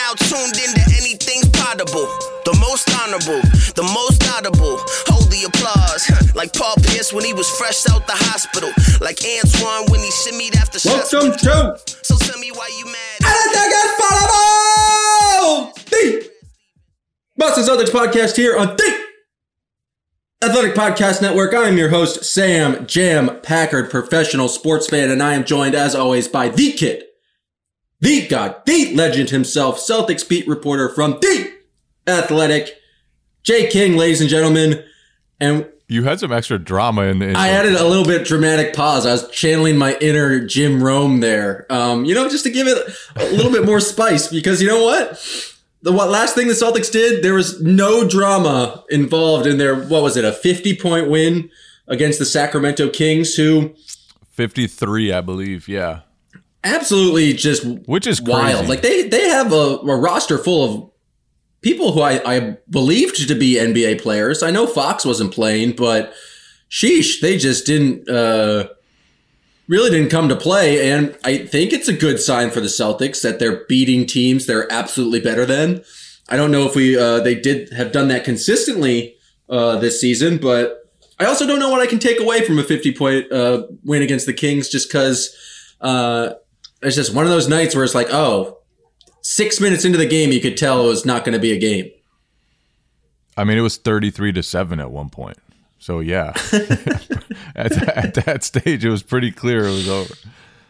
now tuned into anything's potable. The most honorable, the most audible. Hold the applause, like Paul Pierce when he was fresh out the hospital. Like Antoine when he shimmied after shots. Welcome to So tell me why you mad. the Boston Celtics podcast here on the Athletic Podcast Network. I am your host, Sam Jam Packard, professional sports fan, and I am joined, as always, by the kid, the god, the legend himself, Celtics beat reporter from the Athletic, Jay King, ladies and gentlemen. And you had some extra drama in the intro. I added a little bit dramatic pause. I was channeling my inner Jim Rome there, just to give it a little bit more spice, because you know what? The last thing the Celtics did, there was no drama involved in their, what was it, a 50-point win against the Sacramento Kings, who 53, I believe, yeah. Absolutely just which is wild. crazy. Like they have a roster full of people who I believed to be NBA players. I know Fox wasn't playing, but sheesh, they just really didn't come to play. And I think it's a good sign for the Celtics that they're beating teams they're absolutely better than. I don't know if they did have done that consistently this season, but I also don't know what I can take away from a 50-point win against the Kings, just because it's just one of those nights where it's like, 6 minutes into the game, you could tell it was not going to be a game. I mean, it was 33-7 at one point. So, yeah, at that stage, it was pretty clear it was over.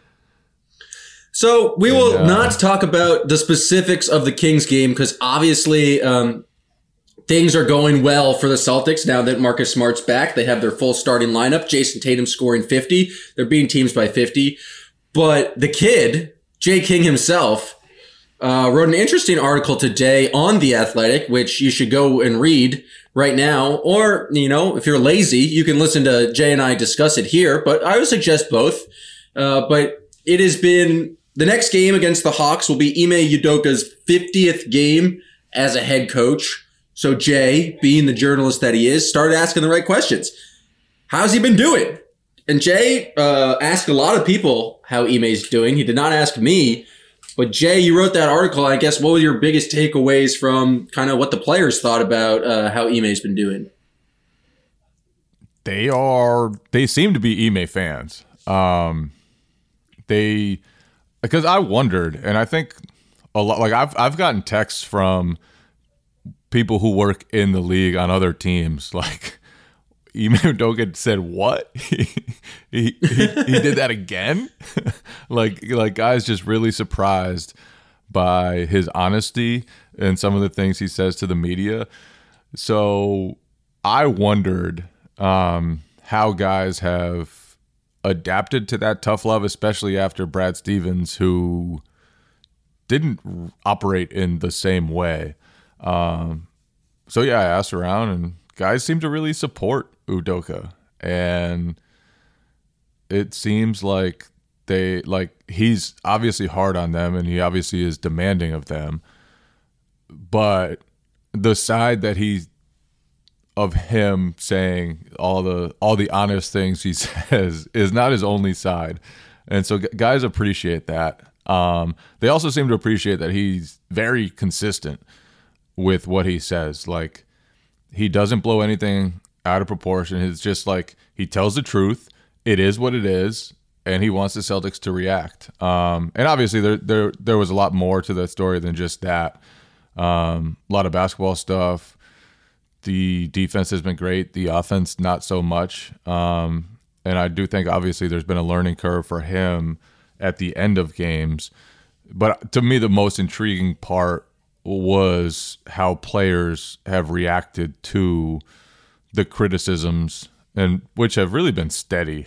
So we will not talk about the specifics of the Kings game, because obviously things are going well for the Celtics now that Marcus Smart's back. They have their full starting lineup. Jason Tatum scoring 50. They're beating teams by 50. But the kid, Jay King himself, wrote an interesting article today on The Athletic, which you should go and read right now. Or, if you're lazy, you can listen to Jay and I discuss it here. But I would suggest both. But it has been, the next game against the Hawks will be Ime Udoka's 50th game as a head coach. So Jay, being the journalist that he is, started asking the right questions. How's he been doing? And Jay asked a lot of people how Ime's doing. He did not ask me. But Jay, you wrote that article. I guess what were your biggest takeaways from kind of what the players thought about how Ime's been doing? They seem to be Ime fans. Because I wondered, and I think a lot, like I've gotten texts from people who work in the league on other teams, like Ime Udoka said, "What? he did that again?" like guys just really surprised by his honesty and some of the things he says to the media. So I wondered how guys have adapted to that tough love, especially after Brad Stevens, who didn't operate in the same way. So yeah, I asked around, and guys seem to really support Udoka, and it seems like he's obviously hard on them, and he obviously is demanding of them, but the side that of him saying all the honest things he says is not his only side, and so guys appreciate that. They also seem to appreciate that he's very consistent with what he says. Like, he doesn't blow anything out of proportion. It's just like he tells the truth. It is what it is, and he wants the Celtics to react. And obviously, there was a lot more to the story than just that. A lot of basketball stuff. The defense has been great. The offense, not so much. And I do think, obviously, there's been a learning curve for him at the end of games. But to me, the most intriguing part was how players have reacted to the criticisms, and which have really been steady.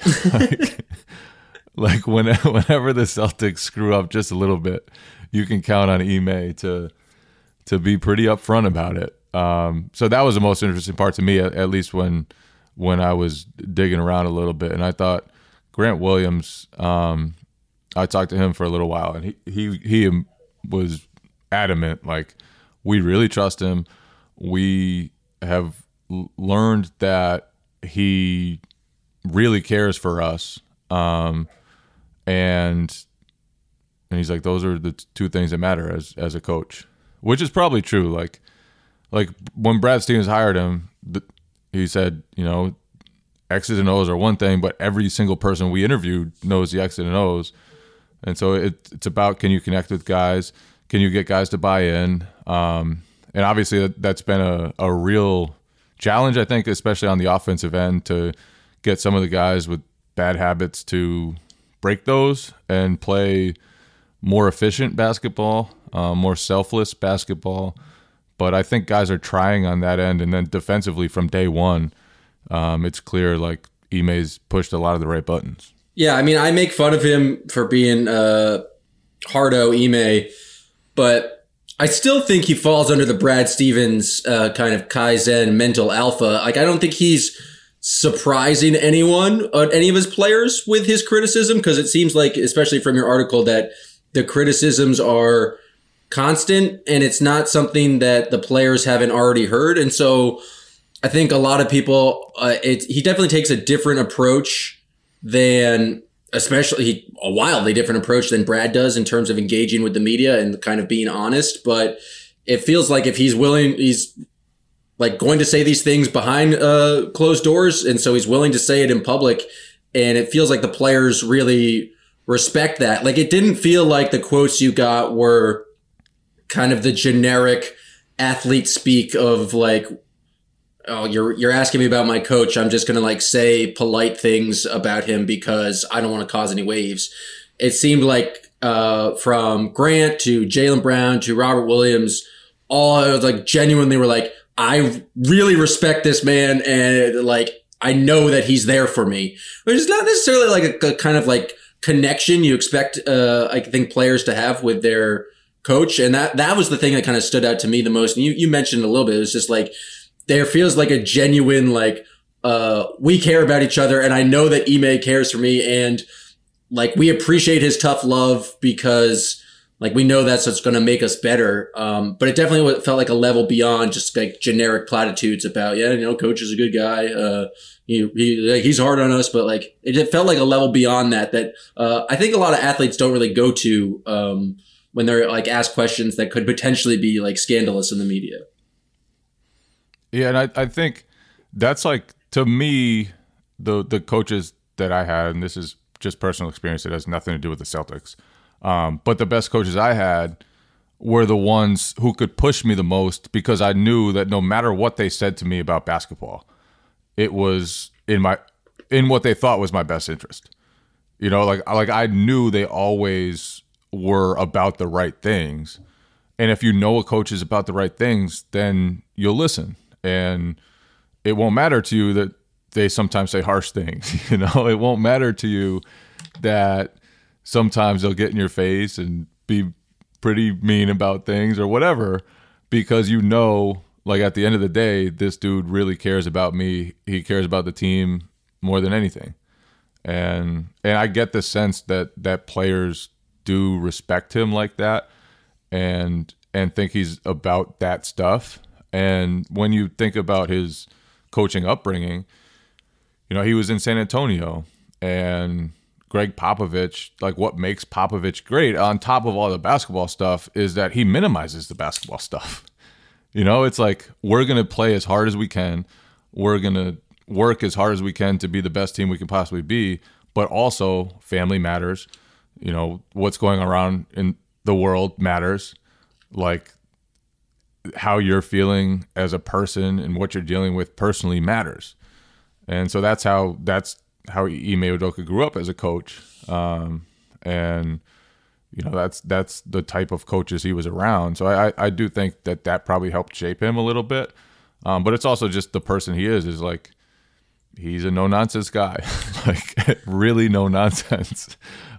like whenever the Celtics screw up just a little bit, you can count on Ime to be pretty upfront about it. So that was the most interesting part to me, at least when I was digging around a little bit. And I thought Grant Williams, I talked to him for a little while, and he was adamant, like, we really trust him. We have learned that he really cares for us. And he's like, those are the two things that matter as a coach. which is probably true. Like when Brad Stevens hired him, he said, X's and O's are one thing, but every single person we interviewed knows the X's and O's. And so it's about, can you connect with guys? Can you get guys to buy in? And obviously that's been a real challenge, I think, especially on the offensive end, to get some of the guys with bad habits to break those and play more efficient basketball, more selfless basketball. But I think guys are trying on that end. And then defensively from day one, it's clear like Ime's pushed a lot of the right buttons. Yeah, I mean, I make fun of him for being hardo Ime, but I still think he falls under the Brad Stevens kind of Kaizen mental alpha. Like, I don't think he's surprising anyone on any of his players with his criticism, because it seems like, especially from your article, that the criticisms are constant and it's not something that the players haven't already heard. And so I think a lot of people, he definitely takes a different approach than, especially a wildly different approach than Brad does in terms of engaging with the media and kind of being honest. But it feels like if he's willing, he's like going to say these things behind closed doors. And so he's willing to say it in public. And it feels like the players really respect that. Like, it didn't feel like the quotes you got were kind of the generic athlete speak of like, oh, you're asking me about my coach. I'm just going to like say polite things about him because I don't want to cause any waves. It seemed like from Grant to Jaylen Brown to Robert Williams, all like genuinely were like, I really respect this man. And like, I know that he's there for me, which is not necessarily like a kind of like connection you expect, I think, players to have with their coach. And that was the thing that kind of stood out to me the most. And you mentioned a little bit, it was just like, there feels like a genuine, like, we care about each other. And I know that Ime cares for me. And like, we appreciate his tough love because like, we know that's what's going to make us better. But it definitely felt like a level beyond just like generic platitudes about, coach is a good guy. He's hard on us, but like, it felt like a level beyond that I think a lot of athletes don't really go to, when they're like asked questions that could potentially be like scandalous in the media. Yeah, and I think that's like, to me, the coaches that I had, and this is just personal experience, it has nothing to do with the Celtics, but the best coaches I had were the ones who could push me the most, because I knew that no matter what they said to me about basketball, it was in what they thought was my best interest. Like I knew they always were about the right things. And if you know a coach is about the right things, then you'll listen. And it won't matter to you that they sometimes say harsh things. It won't matter to you that sometimes they'll get in your face and be pretty mean about things or whatever, because like at the end of the day, this dude really cares about me. He cares about the team more than anything. And I get the sense that players do respect him like that and think he's about that stuff. And when you think about his coaching upbringing, he was in San Antonio, and Greg Popovich, like, what makes Popovich great on top of all the basketball stuff is that he minimizes the basketball stuff. It's like, we're going to play as hard as we can. We're going to work as hard as we can to be the best team we can possibly be, but also family matters. What's going around in the world matters. Like, how you're feeling as a person and what you're dealing with personally matters. And so that's how Ime Udoka grew up as a coach. And that's the type of coaches he was around. So I do think that probably helped shape him a little bit. But it's also just the person he is like, he's a no nonsense guy, like really no nonsense.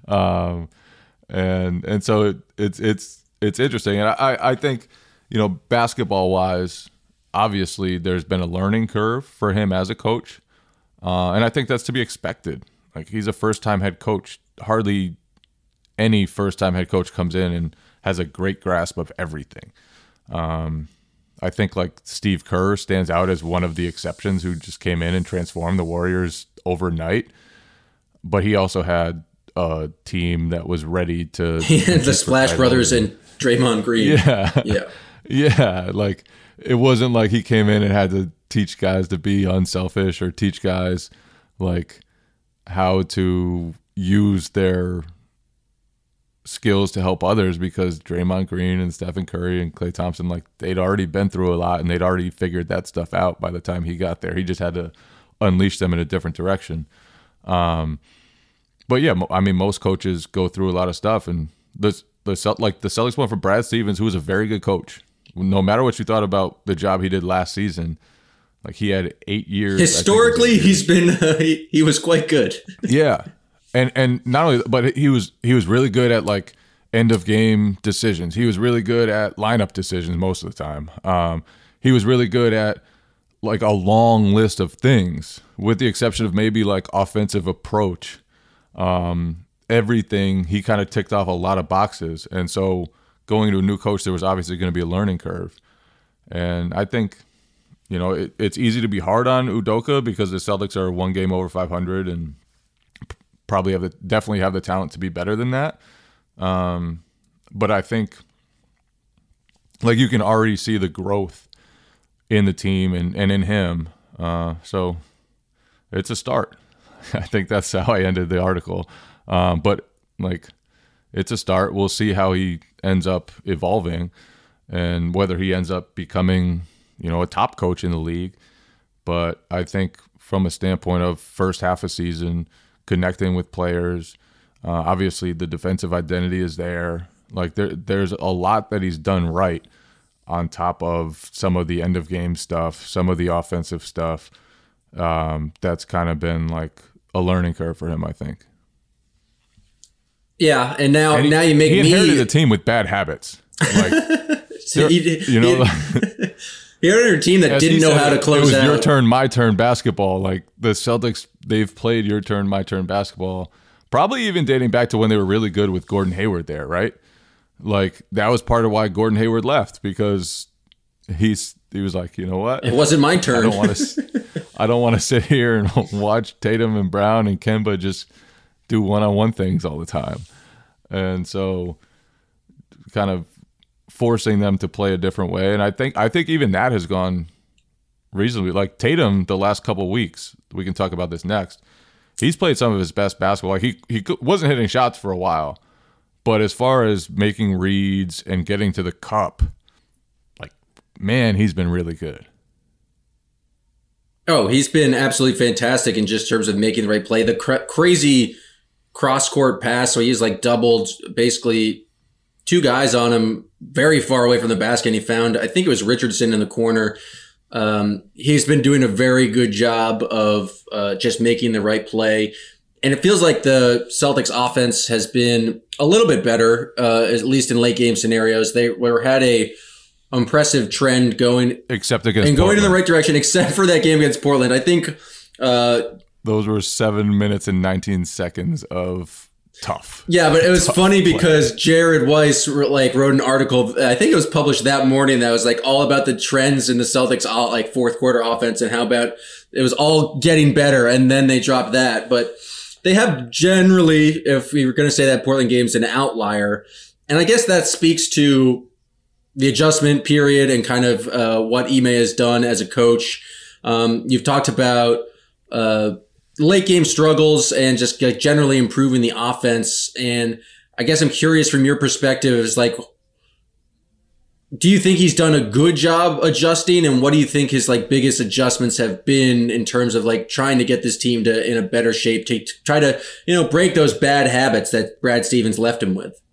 And so it's interesting. And I think, basketball wise, obviously there's been a learning curve for him as a coach. And I think that's to be expected. Like, he's a first-time head coach. Hardly any first-time head coach comes in and has a great grasp of everything. I think like Steve Kerr stands out as one of the exceptions who just came in and transformed the Warriors overnight. But he also had a team that was ready to. He had the Splash Brothers and Draymond Green. Yeah. Yeah, like it wasn't like he came in and had to teach guys to be unselfish or teach guys like how to use their skills to help others, because Draymond Green and Stephen Curry and Klay Thompson, like they'd already been through a lot and they'd already figured that stuff out by the time he got there. He just had to unleash them in a different direction. But yeah, I mean, most coaches go through a lot of stuff, and the Celtics went for Brad Stevens, who was a very good coach. No matter what you thought about the job he did last season, like he had 8 years. Historically, he's been he was quite good. Yeah, and not only, but he was really good at like end of game decisions. He was really good at lineup decisions most of the time. He was really good at like a long list of things, with the exception of maybe like offensive approach. Everything, he kind of ticked off a lot of boxes. And so going to a new coach, there was obviously going to be a learning curve. And I think, you know, it's easy to be hard on Udoka because the Celtics are 1 game over 500 and probably definitely have the talent to be better than that. But I think like you can already see the growth in the team and in him. So it's a start. I think that's how I ended the article. But like, it's a start. We'll see how he ends up evolving and whether he ends up becoming, you know, a top coach in the league. But I think from a standpoint of first half of season, connecting with players, obviously the defensive identity is there. Like there's a lot that he's done right on top of some of the end of game stuff, some of the offensive stuff. That's kind of been like a learning curve for him, I think. Yeah, and now you make he me. He inherited a team with bad habits. Like, he inherited a team that didn't know how to close out. It was your turn, my turn basketball. Like the Celtics, they've played your turn, my turn basketball. Probably even dating back to when they were really good with Gordon Hayward there, right? Like that was part of why Gordon Hayward left, because he was like, you know what? It wasn't my turn. I don't want to sit here and watch Tatum and Brown and Kemba just do one-on-one things all the time. And so kind of forcing them to play a different way. And I think even that has gone reasonably. Like Tatum the last couple of weeks, we can talk about this next. He's played some of his best basketball. Like he wasn't hitting shots for a while, but as far as making reads and getting to the cup, like, man, he's been really good. Oh, he's been absolutely fantastic in just terms of making the right play. The crazy cross-court pass, so he's like doubled basically 2 guys on him very far away from the basket, and he found, I think it was Richardson in the corner. He's been doing a very good job of just making the right play. And it feels like the Celtics offense has been a little bit better, at least in late game scenarios. They had a impressive trend going, except against and going Portland. in the right direction, except for that game against Portland. I think those were 7 minutes and 19 seconds of tough. Yeah, but it was funny because Jared Weiss wrote an article. I think it was published that morning that was like all about the trends in the Celtics like fourth quarter offense and how about it was all getting better, and then they dropped that. But they have generally, if we were going to say that Portland game's an outlier, and I guess that speaks to the adjustment period and kind of what Ime has done as a coach. You've talked about late game struggles and just generally improving the offense. And I guess I'm curious from your perspective is like, do you think he's done a good job adjusting? And what do you think his like biggest adjustments have been in terms of like trying to get this team to in a better shape to try to, break those bad habits that Brad Stevens left him with?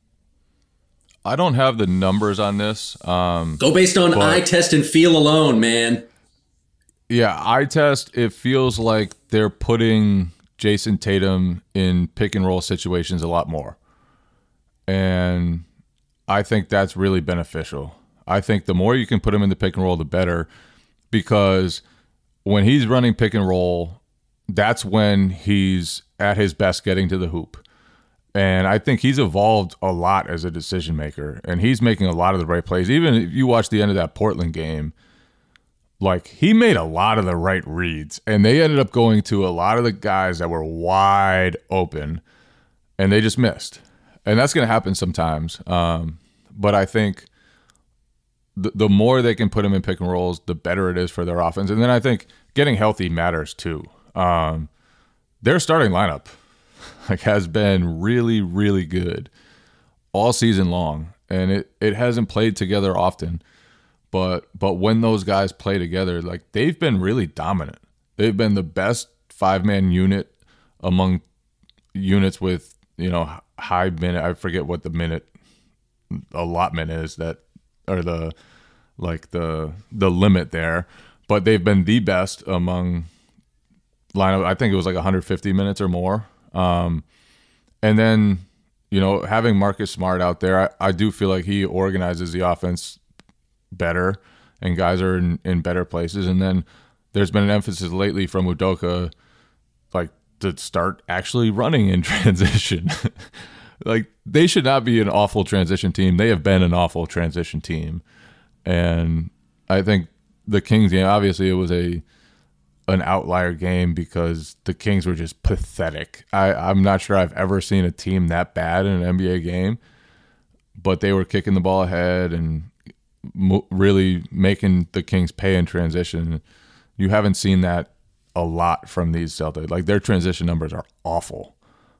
I don't have the numbers on this. Go based on eye test and feel alone, man. Yeah, eye test, it feels like they're putting Jason Tatum in pick and roll situations a lot more. And I think that's really beneficial. I think the more you can put him in the pick and roll, the better. Because when he's running pick and roll, that's when he's at his best getting to the hoop. And I think he's evolved a lot as a decision maker. And he's making a lot of the right plays. Even if you watch the end of that Portland game, like he made a lot of the right reads. And they ended up going to a lot of the guys that were wide open. And they just missed. And that's going to happen sometimes. But I think the more they can put him in pick and rolls, the better it is for their offense. And then I think getting healthy matters too. Their starting lineup has been really, really good all season long, and it hasn't played together often. But when those guys play together, like, they've been really dominant. They've been the best 5-man unit among units with, high minute. I forget what the minute allotment is, that, or the limit there. But they've been the best among lineup. I think it was like 150 minutes or more. And then, having Marcus Smart out there, I do feel like he organizes the offense better, and guys are in better places. And then there's been an emphasis lately from Udoka, like, to start actually running in transition. Like, they should not be an awful transition team. They have been an awful transition team. And I think the Kings game, obviously it was an outlier game because the Kings were just pathetic. I'm not sure I've ever seen a team that bad in an NBA game, but they were kicking the ball ahead and really making the Kings pay in transition. You haven't seen that a lot from these Celtics. Like, their transition numbers are awful.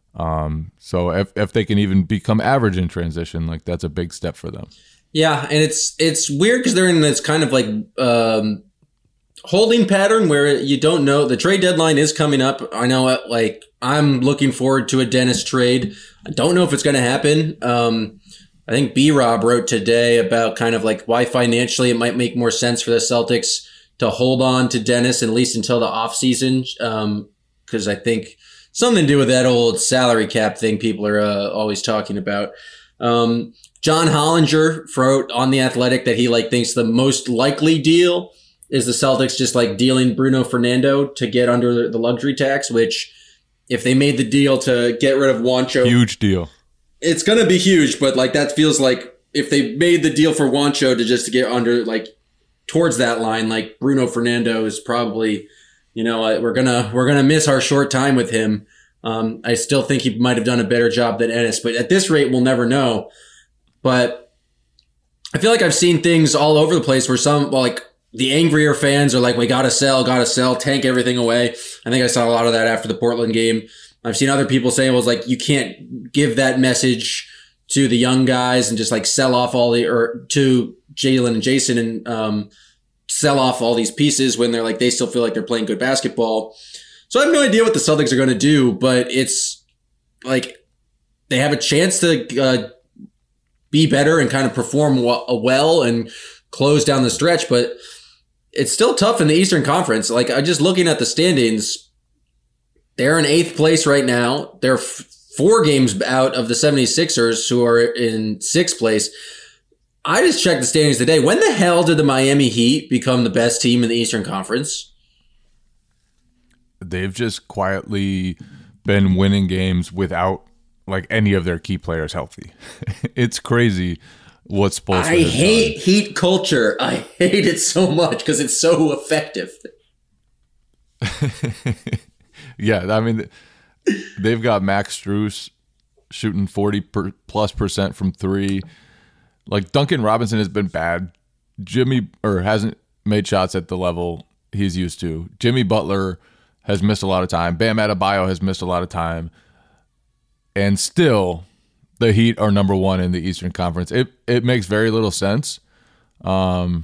So if they can even become average in transition, like, that's a big step for them. Yeah, and it's weird because they're in this kind of like holding pattern where you don't know. The trade deadline is coming up. I know, like, I'm looking forward to a Dennis trade. I don't know if it's going to happen. I think B-Rob wrote today about kind of like why financially it might make more sense for the Celtics to hold on to Dennis at least until the offseason, because I think something to do with that old salary cap thing people are always talking about. John Hollinger wrote on The Athletic that he thinks the most likely deal is the Celtics just dealing Bruno Fernando to get under the luxury tax, which if they made the deal to get rid of Juancho, huge deal. It's going to be huge, but that feels like if they made the deal for Juancho to get under towards that line, Bruno Fernando is probably, we're going to miss our short time with him. I still think he might have done a better job than Ennis, but at this rate, we'll never know. But I feel like I've seen things all over the place where some, the angrier fans are we gotta sell, tank everything away. I think I saw a lot of that after the Portland game. I've seen other people saying, you can't give that message to the young guys and just sell off to Jalen and Jason and sell off all these pieces when they're they still feel like they're playing good basketball. So I have no idea what the Celtics are going to do, but it's they have a chance to be better and kind of perform well and close down the stretch, but it's still tough in the Eastern Conference. I'm just looking at the standings. They're in 8th place right now. They're 4 games out of the 76ers, who are in 6th place. I just checked the standings today. When the hell did the Miami Heat become the best team in the Eastern Conference? They've just quietly been winning games without any of their key players healthy. It's crazy what Spoelstra I hate done. Heat culture. I hate it so much because it's so effective. Yeah, I mean, they've got Max Strus shooting 40+% from 3. Duncan Robinson has been bad. Hasn't made shots at the level he's used to. Jimmy Butler has missed a lot of time. Bam Adebayo has missed a lot of time. And still, the Heat are number 1 in the Eastern Conference. It makes very little sense. But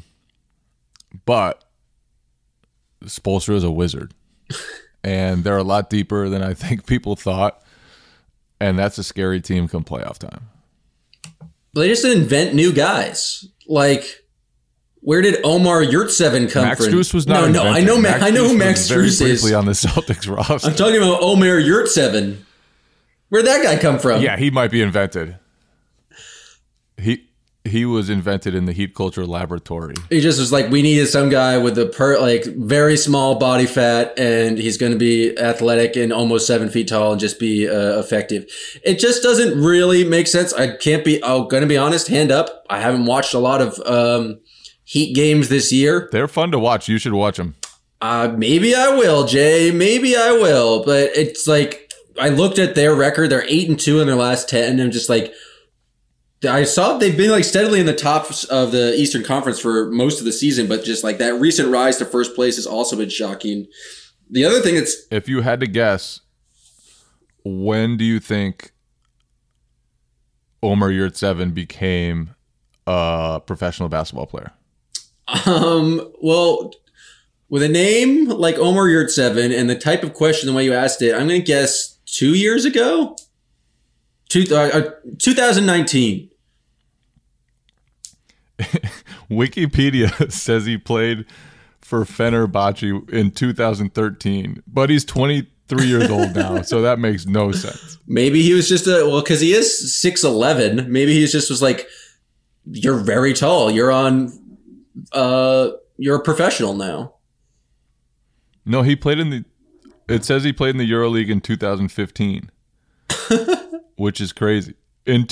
Spoelstra is a wizard. And they're a lot deeper than I think people thought. And that's a scary team come playoff time. But they just invent new guys. Where did Omar Yurtseven come Max from? Strus was not No, I know who Max very Strus briefly is. on the Celtics roster. I'm talking about Omar Yurtseven. Where'd that guy come from? Yeah, he might be invented. He was invented in the Heat culture laboratory. He just was we needed some guy with a very small body fat, and he's going to be athletic and almost 7 feet tall and just be effective. It just doesn't really make sense. I'm going to be honest, hand up. I haven't watched a lot of Heat games this year. They're fun to watch. You should watch them. Maybe I will, Jay. Maybe I will. But it's I looked at their record. They're 8-2 in their last 10. And I'm just I saw they've been like steadily in the top of the Eastern Conference for most of the season, but just like that recent rise to first place has also been shocking. The other thing that's, if you had to guess, when do you think Omer Yurtseven became a professional basketball player? Well, with a name like Omer Yurtseven and the type of question, the way you asked it, I'm going to guess 2 years ago, 2019. Wikipedia says he played for Fenerbahce in 2013, but he's 23 years old now, so that makes no sense. Maybe he was just because he is 6'11". Maybe he just was like, you're very tall. You're a professional now. No, he played it says he played in the EuroLeague in 2015, which is crazy. In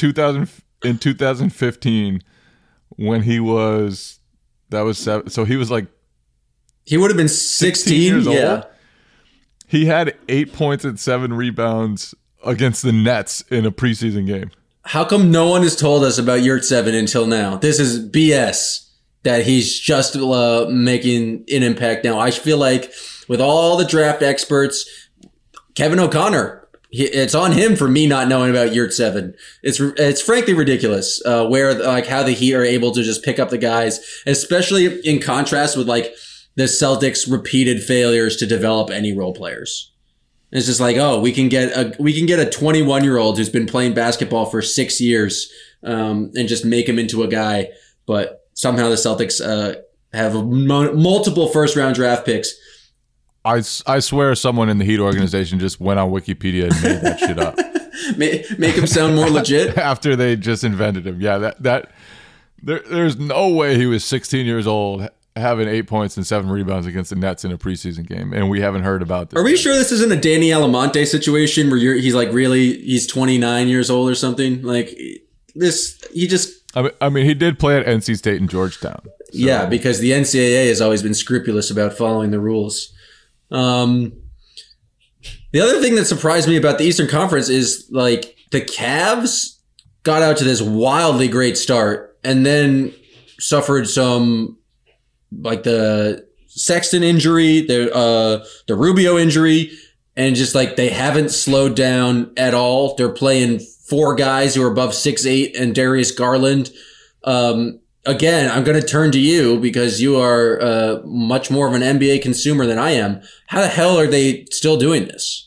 2015, when he was, that was 7, so he was like, he would have been 16 years old. Yeah. He had 8 points and 7 rebounds against the Nets in a preseason game. How come no one has told us about Yurtseven until now? This is BS that he's just making an impact now. I feel like with all the draft experts, Kevin O'Connor, it's on him for me not knowing about Yurtseven. It's frankly ridiculous where like how the Heat are able to just pick up the guys, especially in contrast with like the Celtics' repeated failures to develop any role players. It's just like, oh, we can get a 21-year-old who's been playing basketball for 6 years and just make him into a guy. But somehow the Celtics have multiple first-round draft picks. I swear someone in the Heat organization just went on Wikipedia and made that shit up. Make him sound more legit? After they just invented him. Yeah, there's no way he was 16 years old having 8 points and 7 rebounds against the Nets in a preseason game, and we haven't heard about this. Are we sure this isn't a Danny Alamonte situation where he's 29 years old or something? Like this, he just... I mean, he did play at NC State and Georgetown. So. Yeah, because the NCAA has always been scrupulous about following the rules. The other thing that surprised me about the Eastern Conference is like the Cavs got out to this wildly great start and then suffered some... like the Sexton injury, the Rubio injury, and just like they haven't slowed down at all. They're playing 4 guys who are above 6'8" and Darius Garland. Again, I'm going to turn to you because you are much more of an NBA consumer than I am. How the hell are they still doing this?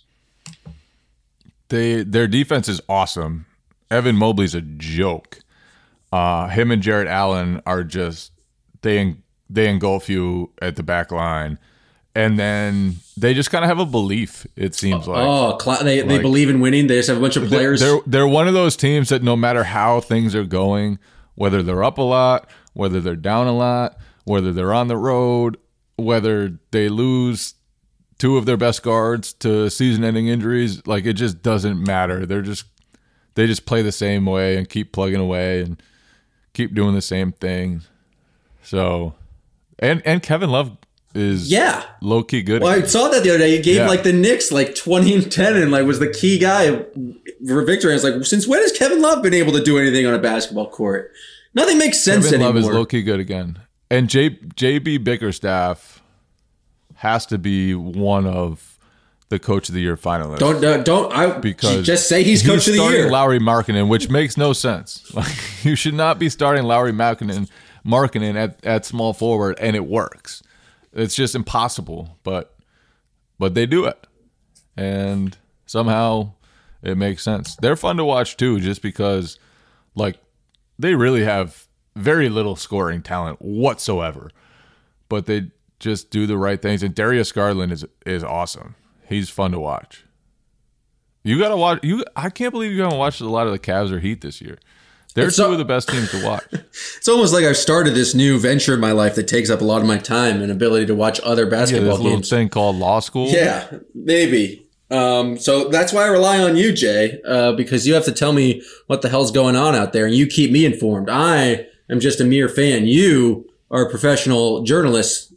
Their defense is awesome. Evan Mobley's a joke. Him and Jarrett Allen are just they engulf you at the back line, and then they just kind of have a belief. It seems like they believe in winning. They just have a bunch of players. They're one of those teams that no matter how things are going, whether they're up a lot, whether they're down a lot, whether they're on the road, whether they lose 2 of their best guards to season-ending injuries, like it just doesn't matter. They just play the same way and keep plugging away and keep doing the same thing. So. And Kevin Love is low-key good. Well, I saw that the other day. He gave like the Knicks like 20 and 10 and like was the key guy for victory. And it's like, since when has Kevin Love been able to do anything on a basketball court? Nothing makes sense anymore. Kevin Love is low-key good again. And JB Bickerstaff has to be one of the Coach of the Year finalists. Because just say he's Coach of the Year. Starting Lauri Markkanen, which makes no sense. Like you should not be starting Lauri Markkanen at small forward, and it works. It's just impossible, but they do it, and somehow it makes sense. They're fun to watch too, just because like they really have very little scoring talent whatsoever, but they just do the right things. And Darius Garland is awesome. He's fun to watch. You gotta watch. I can't believe you haven't watched a lot of the Cavs or Heat this year. They're 2 of the best teams to watch. It's almost like I've started this new venture in my life that takes up a lot of my time and ability to watch other basketball games. Little thing called law school? Yeah, maybe. So that's why I rely on you, Jay, because you have to tell me what the hell's going on out there, and you keep me informed. I am just a mere fan. You are a professional journalist.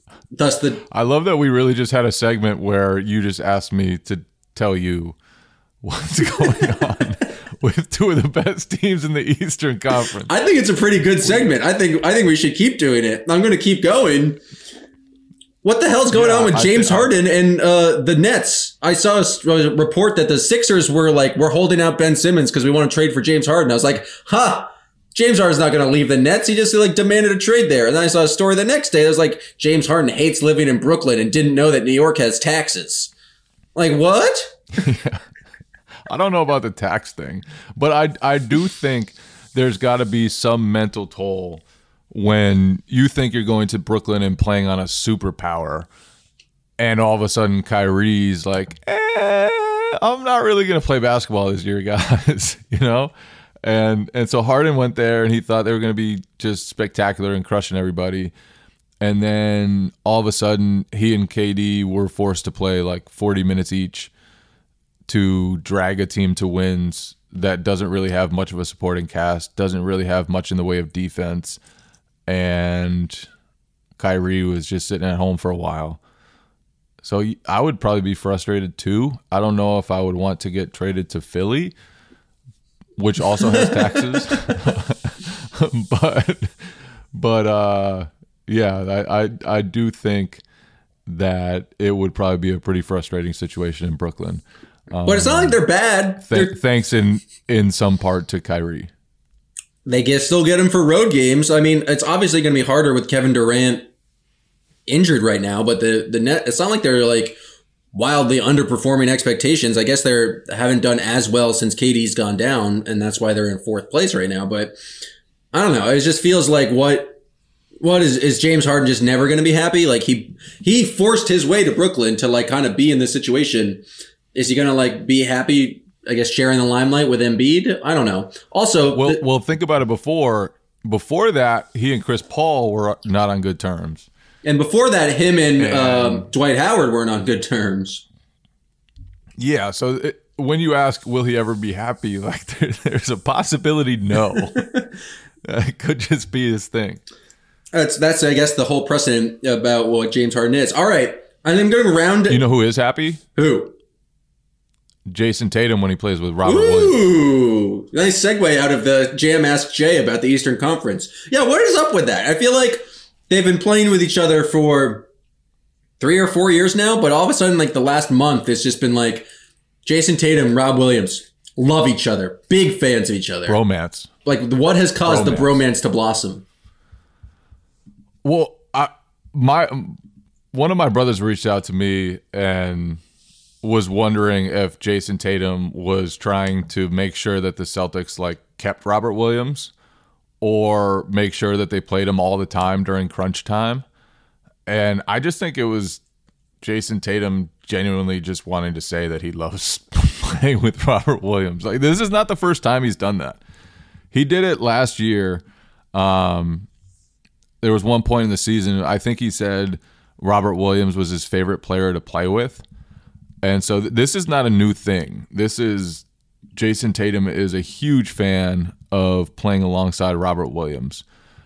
I love that we really just had a segment where you just asked me to tell you what's going on with two of the best teams in the Eastern Conference. I think it's a pretty good segment. I think we should keep doing it. I'm going to keep going. What the hell's going on with James Harden and the Nets? I saw a report that the Sixers were like, we're holding out Ben Simmons because we want to trade for James Harden. I was like, James Harden's not going to leave the Nets. He just like demanded a trade there. And then I saw a story the next day that was like, James Harden hates living in Brooklyn and didn't know that New York has taxes. Like, what? Yeah. I don't know about the tax thing, but I do think there's got to be some mental toll when you think you're going to Brooklyn and playing on a superpower, and all of a sudden Kyrie's like, I'm not really going to play basketball this year, guys, you know? And so Harden went there and he thought they were going to be just spectacular and crushing everybody. And then all of a sudden he and KD were forced to play like 40 minutes each to drag a team to wins that doesn't really have much of a supporting cast, doesn't really have much in the way of defense. And Kyrie was just sitting at home for a while. So I would probably be frustrated too. I don't know if I would want to get traded to Philly, which also has taxes. but yeah, I do think that it would probably be a pretty frustrating situation in Brooklyn. But it's not like they're bad. Thanks in some part to Kyrie. They still get him for road games. I mean, it's obviously going to be harder with Kevin Durant injured right now, but the net, it's not like they're like wildly underperforming expectations. I guess they haven't done as well since KD's gone down, and that's why they're in fourth place right now. But I don't know. It just feels like what is James Harden just never going to be happy? Like he forced his way to Brooklyn to like kind of be in this situation. Is he going to like be happy, I guess, sharing the limelight with Embiid? I don't know. Also, well, think about it. Before that, he and Chris Paul were not on good terms. And before that, him and Dwight Howard weren't on good terms. Yeah. So when you ask, will he ever be happy? Like there's a possibility. No, it could just be his thing. That's I guess the whole precedent about what James Harden is. All right, I'm going around. You know who is happy? Who? Jason Tatum when he plays with Robert Williams. Nice segue out of the Jam Ask Jay about the Eastern Conference. Yeah, what is up with that? I feel like they've been playing with each other for 3 or 4 years now, but all of a sudden, like the last month, it's just been like Jason Tatum, Rob Williams love each other, big fans of each other. Bromance. Like what has caused the bromance to blossom? Well, one of my brothers reached out to me and was wondering if Jason Tatum was trying to make sure that the Celtics like kept Robert Williams or make sure that they played him all the time during crunch time. And I just think it was Jason Tatum genuinely just wanting to say that he loves playing with Robert Williams. Like this is not the first time he's done that. He did it last year. There was one point in the season, I think he said Robert Williams was his favorite player to play with. And so this is not a new thing. This is Jason Tatum is a huge fan of playing alongside Robert Williams.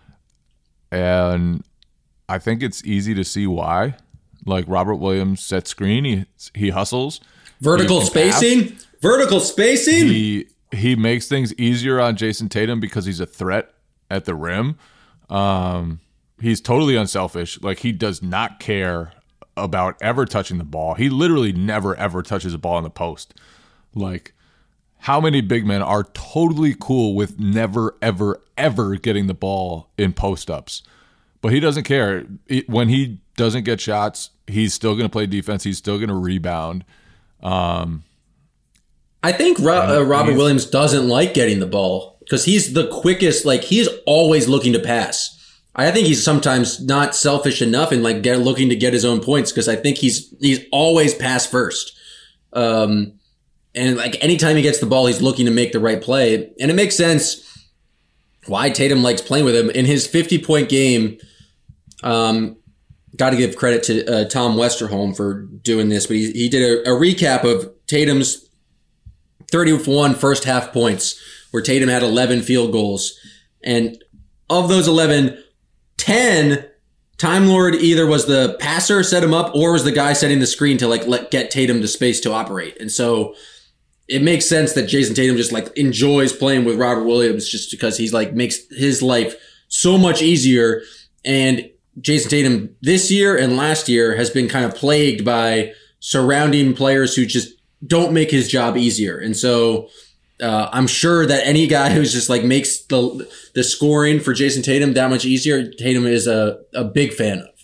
And I think it's easy to see why. Like Robert Williams sets screen, he hustles. Vertical spacing? Vertical spacing? He makes things easier on Jason Tatum because he's a threat at the rim. He's totally unselfish. Like he does not care about ever touching the ball. He literally never ever touches a ball in the post. Like how many big men are totally cool with never ever ever getting the ball in post ups? But he doesn't care. When he doesn't get shots, he's still going to play defense. He's still going to rebound. I think Robert Williams doesn't like getting the ball because he's the quickest. Like he's always looking to pass. I think he's sometimes not selfish enough and like looking to get his own points because I think he's always pass first. And like anytime he gets the ball, he's looking to make the right play. And it makes sense why Tatum likes playing with him. In his 50-point game, got to give credit to Tom Westerholm for doing this, but he did a recap of Tatum's 31 first half points where Tatum had 11 field goals. And of those 11, 10, Time Lord either was the passer, set him up, or was the guy setting the screen to like get Tatum the space to operate. And so it makes sense that Jason Tatum just like enjoys playing with Robert Williams just because he's like makes his life so much easier. And Jason Tatum this year and last year has been kind of plagued by surrounding players who just don't make his job easier. And so I'm sure that any guy who's just like makes the scoring for Jason Tatum that much easier, Tatum is a big fan of.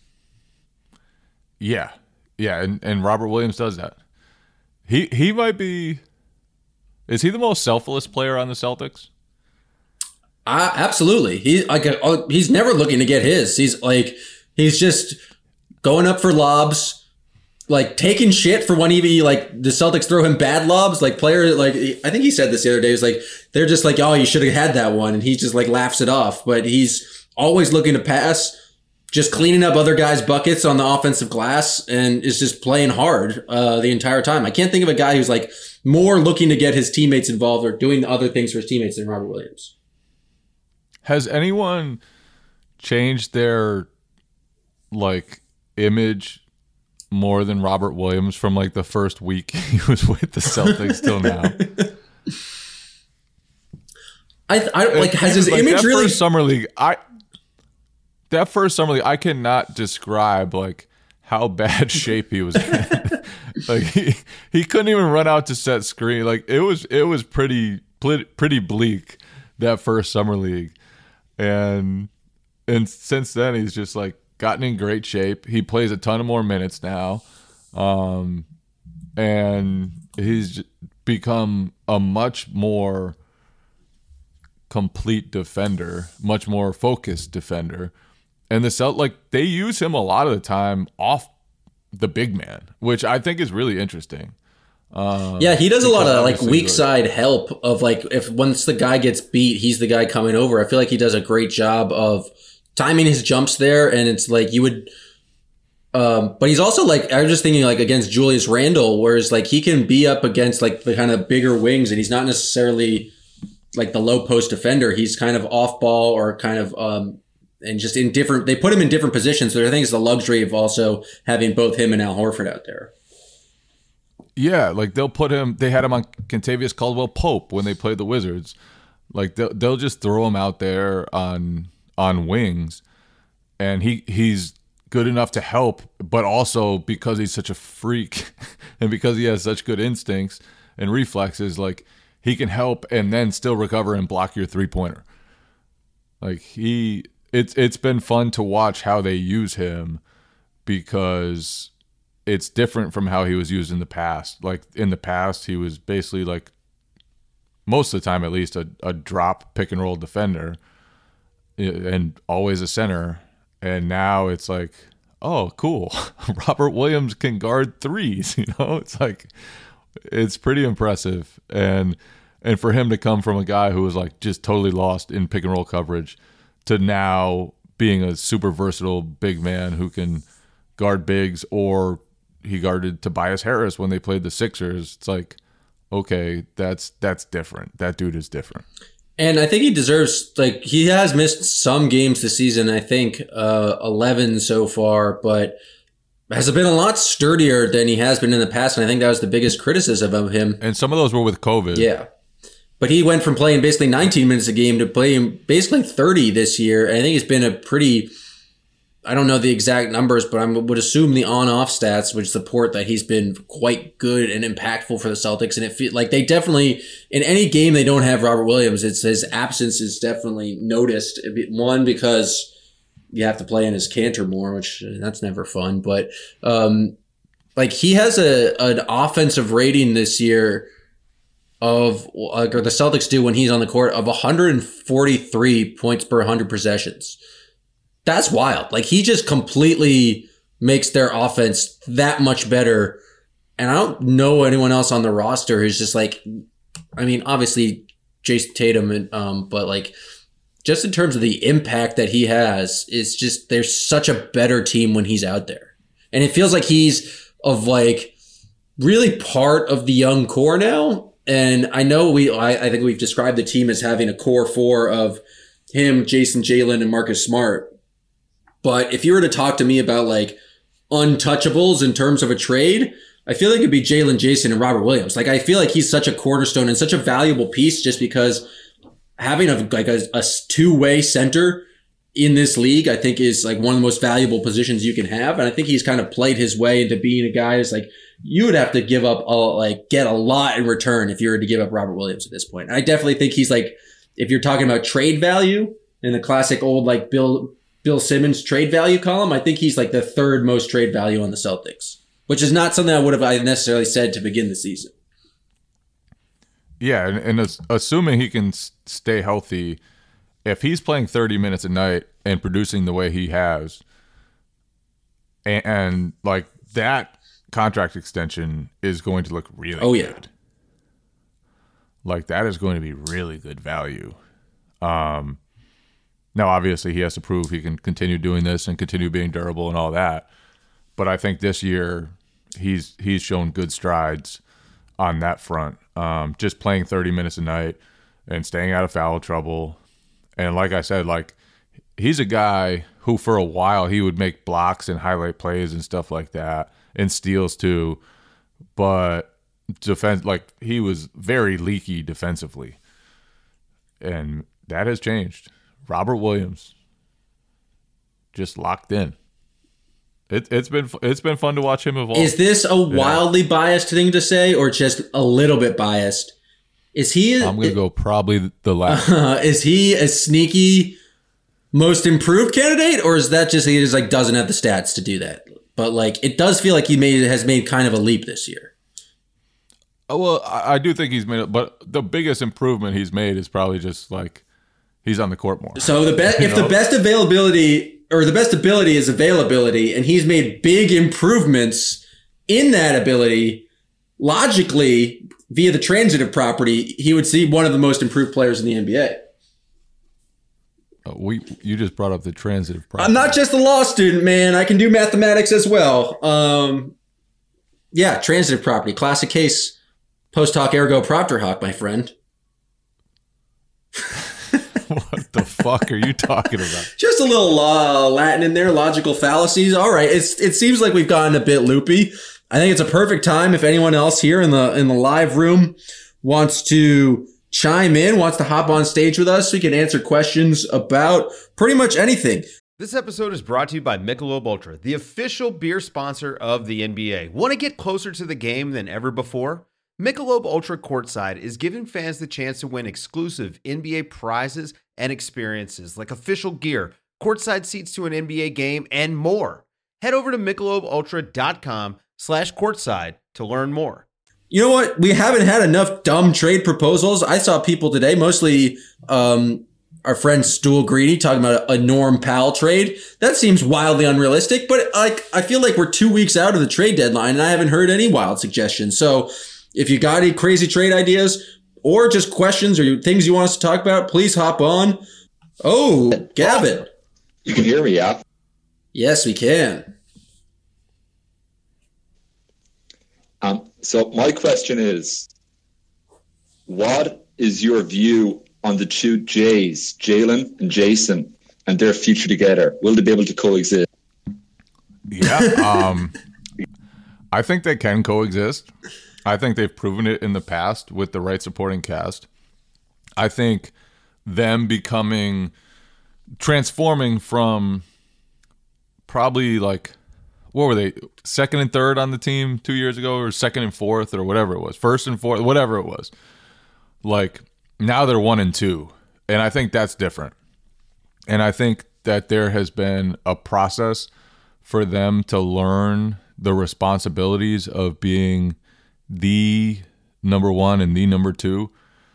Yeah. Yeah. And Robert Williams does that. He might be, is he the most selfless player on the Celtics? Absolutely. He's never looking to get his. He's just going up for lobs, like taking shit for when even like the Celtics throw him bad lobs. Like players, like I think he said this the other day. It was like they're just like, oh, you should have had that one, and he just like laughs it off. But he's always looking to pass, just cleaning up other guys' buckets on the offensive glass, and is just playing hard the entire time. I can't think of a guy who's like more looking to get his teammates involved or doing other things for his teammates than Robert Williams. Has anyone changed their like image more than Robert Williams from like the first week he was with the Celtics till now? I like has his like image that really first summer league, I cannot describe like how bad shape he was in. Like he couldn't even run out to set screen. Like it was pretty bleak that first summer league. And since then he's just like gotten in great shape. He plays a ton of more minutes now. And he's become a much more complete defender, much more focused defender. And the Celtics, like they use him a lot of the time off the big man, which I think is really interesting. Yeah, he does a lot of like weak side help of like if once the guy gets beat, he's the guy coming over. I feel like he does a great job of timing his jumps there, and it's like you would. But he's also like I was just thinking like against Julius Randle, whereas like he can be up against like the kind of bigger wings, and he's not necessarily like the low post defender. He's kind of off ball or kind of and just in different. They put him in different positions, so I think it's the luxury of also having both him and Al Horford out there. Yeah, like they'll put him. They had him on Kentavious Caldwell-Pope when they played the Wizards. Like they'll just throw him out there on wings, and he's good enough to help, but also because he's such a freak and because he has such good instincts and reflexes, like he can help and then still recover and block your 3-pointer. Like it's been fun to watch how they use him because it's different from how he was used in the past. Like in the past, he was basically like most of the time, at least a drop pick and roll defender and always a center. And now it's like, oh, cool. Robert Williams can guard threes. You know, it's like, it's pretty impressive. And for him to come from a guy who was like just totally lost in pick and roll coverage to now being a super versatile big man who can guard bigs, or he guarded Tobias Harris when they played the Sixers. It's like, okay, that's different. That dude is different. And I think he deserves, like, he has missed some games this season, I think 11 so far, but has been a lot sturdier than he has been in the past. And I think that was the biggest criticism of him. And some of those were with COVID. Yeah. But he went from playing basically 19 minutes a game to playing basically 30 this year. And I think it's been a pretty, I don't know the exact numbers, but I would assume the on-off stats would support that he's been quite good and impactful for the Celtics. And it feels like they definitely, in any game they don't have Robert Williams, it's his absence is definitely noticed. One, because you have to play in his canter more, which that's never fun. But like he has an offensive rating this year of, or the Celtics do when he's on the court, of 143 points per 100 possessions. That's wild. Like he just completely makes their offense that much better. And I don't know anyone else on the roster who's just like, I mean, obviously Jason Tatum, but like just in terms of the impact that he has, it's just, there's such a better team when he's out there. And it feels like he's of like really part of the young core now. And I know I think we've described the team as having a core four of him, Jason, Jalen, and Marcus Smart. But if you were to talk to me about like untouchables in terms of a trade, I feel like it'd be Jalen, Jason, and Robert Williams. Like, I feel like he's such a cornerstone and such a valuable piece just because having a two-way center in this league, I think, is like one of the most valuable positions you can have. And I think he's kind of played his way into being a guy who's like, you would have to give up get a lot in return if you were to give up Robert Williams at this point. And I definitely think he's like, if you're talking about trade value in the classic old like Bill Simmons trade value column, I think he's like the third most trade value on the Celtics, which is not something I would have necessarily said to begin the season. Yeah, and assuming he can stay healthy, if he's playing 30 minutes a night and producing the way he has, and like that contract extension is going to look really good. Like that is going to be really good value. Now, obviously, he has to prove he can continue doing this and continue being durable and all that. But I think this year he's shown good strides on that front. Just playing 30 minutes a night and staying out of foul trouble. And like I said, like he's a guy who for a while he would make blocks and highlight plays and stuff like that, and steals too. But defense, like he was very leaky defensively, and that has changed. Robert Williams just locked in. It's been fun to watch him evolve. Is this a wildly biased thing to say, or just a little bit biased? Is he? I'm gonna go probably the last. Is he a sneaky most improved candidate, or is that just he just like doesn't have the stats to do that? But like it does feel like he has made kind of a leap this year. Oh, well, I do think he's made it, but the biggest improvement he's made is probably just like he's on the court more. So the best, if the best availability or the best ability is availability, and he's made big improvements in that ability, logically via the transitive property, he would see one of the most improved players in the NBA. You just brought up the transitive property. I'm not just a law student, man. I can do mathematics as well. Yeah, transitive property, classic case. Post hoc ergo propter hoc, my friend. What the fuck are you talking about? Just a little Latin in there, logical fallacies. All right, it seems like we've gotten a bit loopy. I think it's a perfect time if anyone else here in the live room wants to chime in, wants to hop on stage with us, so we can answer questions about pretty much anything. This episode is brought to you by Michelob Ultra, the official beer sponsor of the NBA. Want to get closer to the game than ever before? Michelob Ultra Courtside is giving fans the chance to win exclusive NBA prizes and experiences like official gear, courtside seats to an NBA game, and more. Head over to MichelobUltra.com/courtside to learn more. You know what? We haven't had enough dumb trade proposals. I saw people today, mostly our friend Stool Greedy, talking about a Norm Powell trade. That seems wildly unrealistic, but I feel like we're 2 weeks out of the trade deadline, and I haven't heard any wild suggestions. So if you got any crazy trade ideas or just questions or things you want us to talk about, please hop on. Oh, Gavin. You can hear me, yeah? Yes, we can. So my question is, what is your view on the two Jays, Jalen and Jason, and their future together? Will they be able to coexist? Yeah, I think they can coexist. I think they've proven it in the past with the right supporting cast. I think them transforming from probably like, what were they, second and third on the team 2 years ago, or second and fourth, or whatever it was, first and fourth, whatever it was. Like now they're 1 and 2, and I think that's different. And I think that there has been a process for them to learn the responsibilities of being the number one and the number two.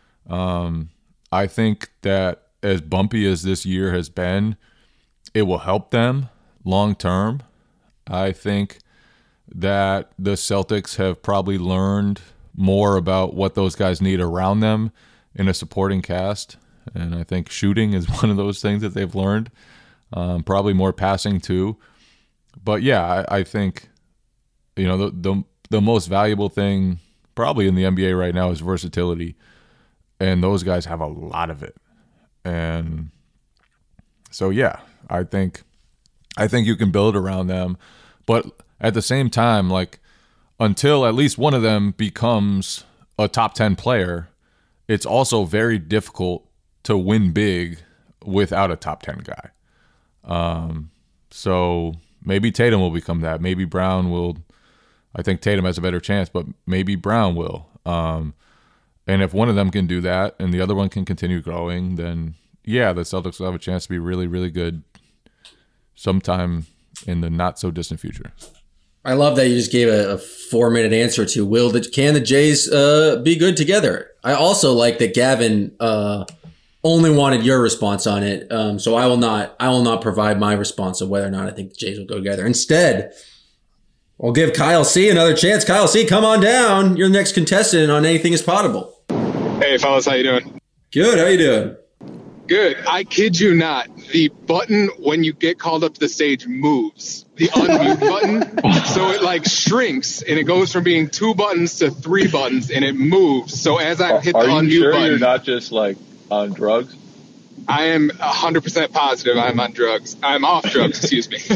I think that as bumpy as this year has been, it will help them long term. I think that the Celtics have probably learned more about what those guys need around them in a supporting cast. And I think shooting is one of those things that they've learned. Probably more passing too. But yeah, I think, you know, the most valuable thing probably in the NBA right now is versatility. And those guys have a lot of it. And so, yeah, I think you can build around them. But at the same time, like, until at least one of them becomes a top 10 player, it's also very difficult to win big without a top 10 guy. So maybe Tatum will become that. Maybe Brown will. I think Tatum has a better chance, but maybe Brown will. And if one of them can do that and the other one can continue growing, then yeah, the Celtics will have a chance to be really, really good sometime in the not so distant future. I love that you just gave a 4-minute answer to can the Jays be good together? I also like that Gavin only wanted your response on it. So I will not provide my response of whether or not I think the Jays will go together. Instead, I'll give Kyle C another chance. Kyle C, come on down. You're the next contestant on Anything is Potable. Hey, fellas, how you doing? Good. How you doing? Good. I kid you not. The button when you get called up to the stage moves. The unmute button. So it like shrinks and it goes from being 2 buttons to 3 buttons and it moves. So as I hit the unmute Are you sure button, you're not just like on drugs? I am 100% positive I'm on drugs. I'm off drugs, excuse me.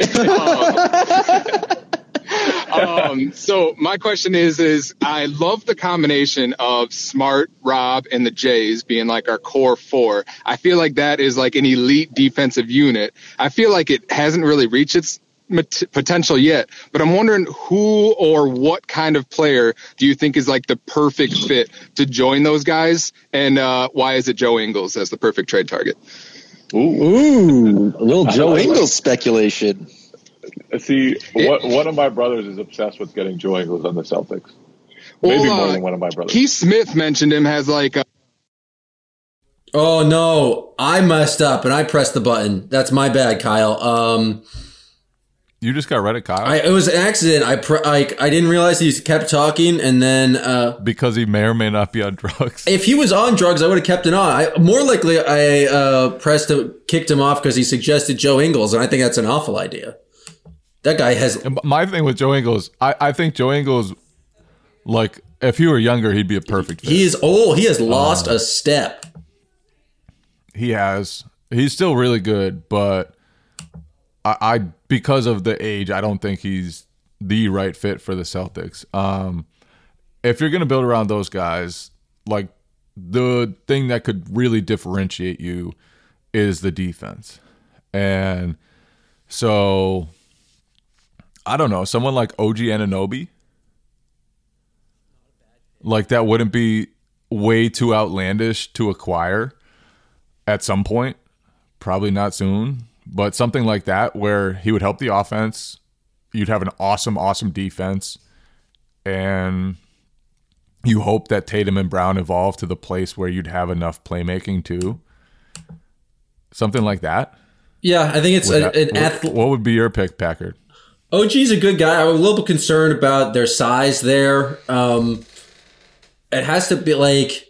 So my question is I love the combination of Smart, Rob, and the Jays being like our core 4. I feel like that is like an elite defensive unit. I feel like it hasn't really reached its potential yet, but I'm wondering who or what kind of player do you think is like the perfect fit to join those guys, and why is it Joe Ingles as the perfect trade target? Ooh, a little Joe Ingles speculation. See, one of my brothers is obsessed with getting Joe Ingles on the Celtics. Maybe more than one of my brothers. Keith Smith mentioned him as like Oh no, I messed up and I pressed the button. That's my bad, Kyle. You just got rid of Kyle? It was an accident. I didn't realize he kept talking, and then because he may or may not be on drugs. If he was on drugs, I would have kept it on. More likely, I kicked him off because he suggested Joe Ingles, and I think that's an awful idea. That guy has. My thing with Joe Ingles, I think Joe Ingles, like if he were younger, he'd be a perfect fit. He is old. He has lost a step. He has. He's still really good, but I because of the age, I don't think he's the right fit for the Celtics. If you're going to build around those guys, like the thing that could really differentiate you is the defense. And so I don't know, someone like OG Anunoby, like that wouldn't be way too outlandish to acquire at some point. Probably not soon. But something like that where he would help the offense, you'd have an awesome, awesome defense, and you hope that Tatum and Brown evolve to the place where you'd have enough playmaking too. Something like that. Yeah, I think it's what would be your pick, Packard? OG's a good guy. I'm a little bit concerned about their size there. It has to be like...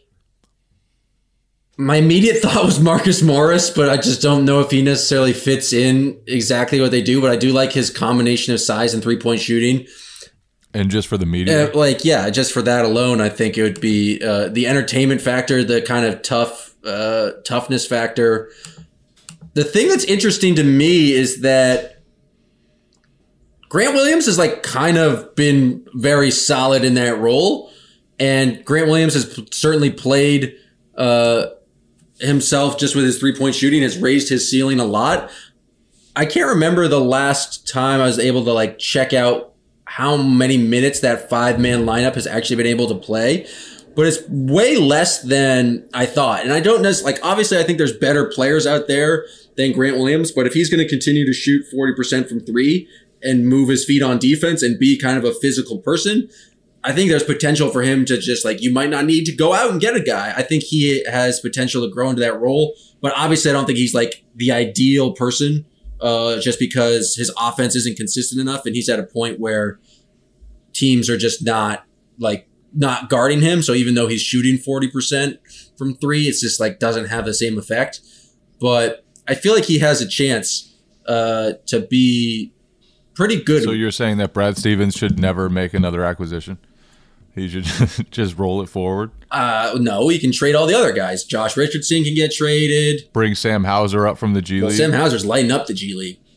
My immediate thought was Marcus Morris, but I just don't know if he necessarily fits in exactly what they do. But I do like his combination of size and three-point shooting. And just for the media? Just for that alone, I think it would be the entertainment factor, the kind of toughness factor. The thing that's interesting to me is that Grant Williams has like kind of been very solid in that role. And Grant Williams has certainly played himself just with his three-point shooting, has raised his ceiling a lot. I can't remember the last time I was able to like check out how many minutes that 5-man lineup has actually been able to play, but it's way less than I thought. And I don't necessarily, like, obviously I think there's better players out there than Grant Williams, but if he's going to continue to shoot 40% from three and move his feet on defense and be kind of a physical person, I think there's potential for him to just like, you might not need to go out and get a guy. I think he has potential to grow into that role, but obviously I don't think he's like the ideal person just because his offense isn't consistent enough. And he's at a point where teams are just not guarding him. So even though he's shooting 40% from three, it's just like doesn't have the same effect. But I feel like he has a chance to be pretty good. So you're saying that Brad Stevens should never make another acquisition? He should just roll it forward? No, he can trade all the other guys. Josh Richardson can get traded. Bring Sam Hauser up from the G League. Sam Hauser's lighting up the G League.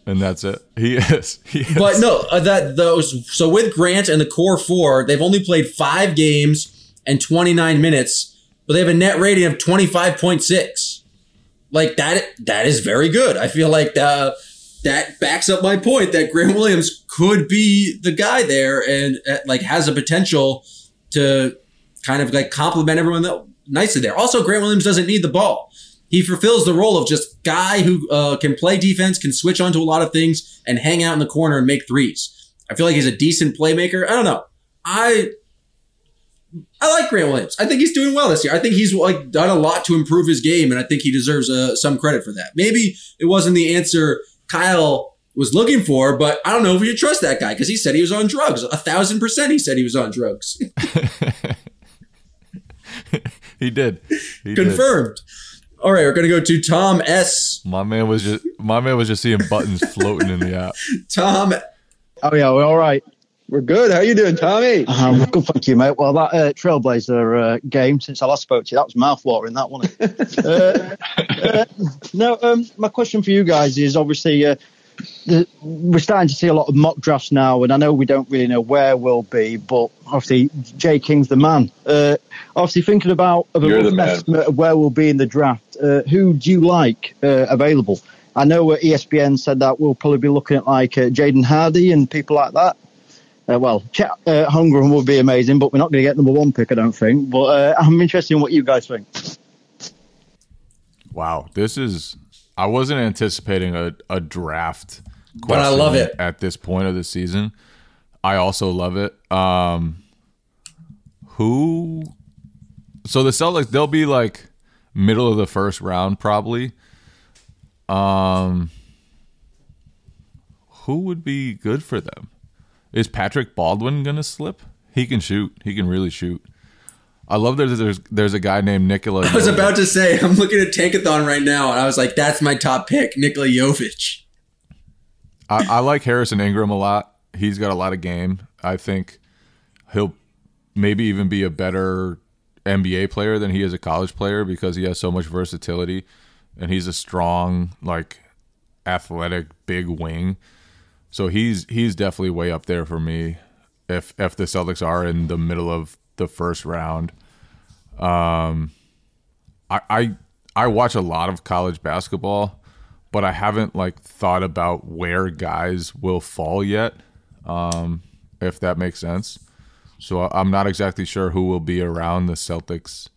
And that's it. He is. But no, so with Grant and the core four, they've only played 5 games and 29 minutes, but they have a net rating of 25.6. Like that is very good. I feel like that backs up my point that Grant Williams could be the guy there and like has a potential to kind of like complement everyone nicely there. Also, Grant Williams doesn't need the ball. He fulfills the role of just guy who can play defense, can switch onto a lot of things, and hang out in the corner and make threes. I feel like he's a decent playmaker. I don't know. I like Grant Williams. I think he's doing well this year. I think he's like done a lot to improve his game, and I think he deserves some credit for that. Maybe it wasn't the answer Kyle was looking for, but I don't know if you trust that guy because he said he was on drugs. 1,000% he said he was on drugs. He did. Confirmed. All right, we're gonna go to Tom S. My man was just seeing buttons floating in the app. Tom. Oh yeah, we're all right. We're good. How you doing, Tommy? Good, thank you, mate. Well, that Trailblazer game since I last spoke to you, that was mouthwatering, that wasn't it? My question for you guys is obviously we're starting to see a lot of mock drafts now, and I know we don't really know where we'll be, but obviously Jay King's the man. Obviously thinking about a rough estimate of where we'll be in the draft, who do you like available? I know ESPN said that we'll probably be looking at like Jaden Hardy and people like that. Chet Holmgren would be amazing, but we're not going to get number 1 pick, I don't think. But I'm interested in what you guys think. Wow, I wasn't anticipating a draft question, but I love it at this point of the season. I also love it. So the Celtics, they'll be like middle of the first round probably. Who would be good for them? Is Patrick Baldwin gonna slip? He can shoot. He can really shoot. I love that there's a guy named Nikola. I was about to say, I'm looking at Tankathon right now, and I was like, that's my top pick, Nikola Jovic. I like Harrison Ingram a lot. He's got a lot of game. I think he'll maybe even be a better NBA player than he is a college player because he has so much versatility, and he's a strong, like, athletic, big wing. So he's definitely way up there for me if the Celtics are in the middle of the first round. I watch a lot of college basketball, but I haven't like thought about where guys will fall yet, if that makes sense. So I'm not exactly sure who will be around the Celtics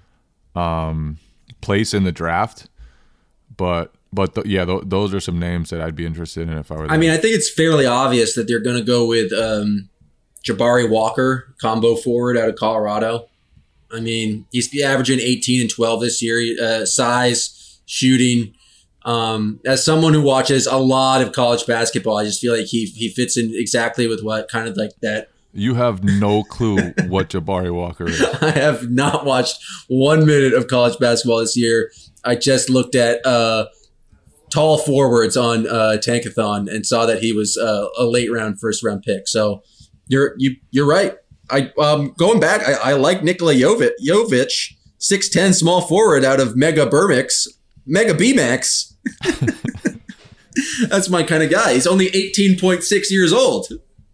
place in the draft, but those are some names that I'd be interested in if I were there. I mean, I think it's fairly obvious that they're going to go with Jabari Walker, combo forward out of Colorado. I mean, he's averaging 18 and 12 this year. Size, shooting. As someone who watches a lot of college basketball, I just feel like he fits in exactly with what kind of like that. You have no clue what Jabari Walker is. I have not watched 1 minute of college basketball this year. I just looked at tall forwards on Tankathon and saw that he was a late round, first round pick. So you're right. Going back, I like Nikola Jovic, 6'10", small forward out of Mega BMAX. That's my kind of guy. He's only 18.6 years old.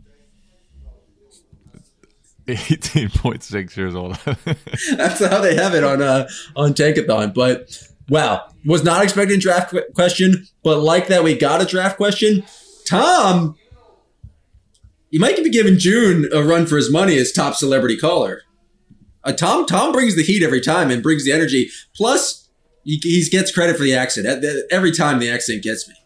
18.6 years old. That's how they have it on Tankathon. But wow, was not expecting a draft question, but like that we got a draft question. Tom, you might be giving June a run for his money as top celebrity caller. Tom brings the heat every time and brings the energy. Plus, he gets credit for the accent. Every time the accent gets me.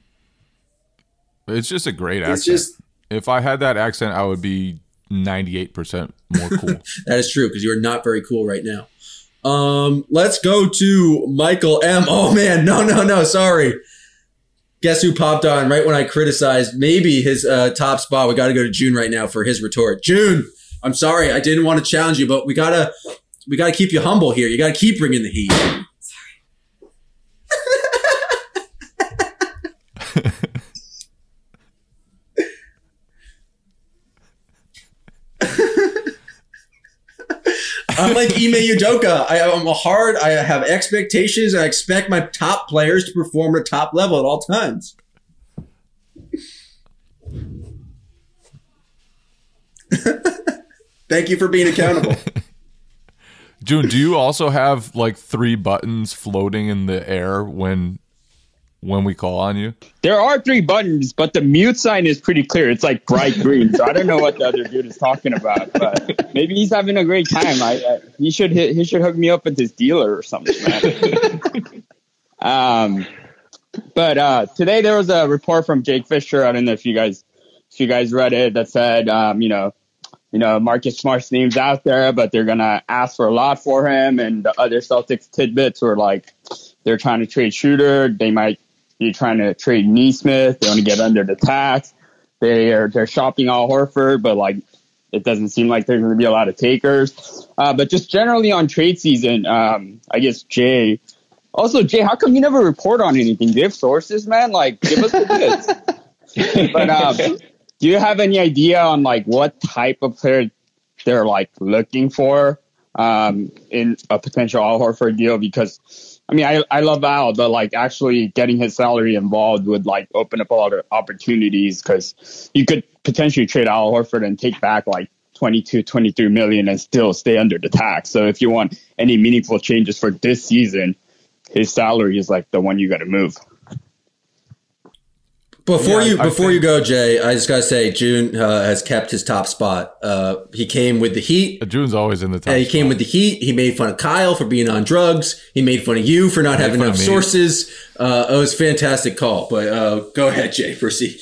It's just a great accent. If I had that accent, I would be 98% more cool. That is true because you are not very cool right now. Let's go to Michael M. Oh man, no, sorry. Guess who popped on right when I criticized maybe his top spot? We got to go to June right now for his retort. June, I'm sorry, I didn't want to challenge you, but we gotta keep you humble here. You gotta keep bringing the heat. I'm like Ime Udoka. I have expectations. I expect my top players to perform at top level at all times. Thank you for being accountable. June, do you also have like 3 buttons floating in the air when we call on you? There are 3 buttons, but the mute sign is pretty clear. It's like bright green, so I don't know what the other dude is talking about. But maybe he's having a great time. He should hook me up with his dealer or something, man. But today there was a report from Jake Fisher. I don't know if you guys read it, that said, Marcus Smart's name's out there, but they're gonna ask for a lot for him. And the other Celtics tidbits were like, they're trying to trade Schroeder. They might be trying to trade Nesmith. They want to get under the tax. They're shopping Al Horford, but like it doesn't seem like there's going to be a lot of takers. But just generally on trade season, I guess Jay. Also, Jay, how come you never report on anything? Do you have sources, man? Like, give us the goods. But do you have any idea on like what type of player they're like looking for in a potential Al Horford deal? Because I mean, I love Al, but like actually getting his salary involved would like open up a lot of opportunities, because you could potentially trade Al Horford and take back like 22, 23 million and still stay under the tax. So if you want any meaningful changes for this season, his salary is like the one you got to move. Before you go, Jay, I just gotta say, June has kept his top spot. He came with the Heat. June's always in the top. He came with the Heat. He made fun of Kyle for being on drugs. He made fun of you for not having enough sources. It was a fantastic call. But go ahead, Jay, proceed.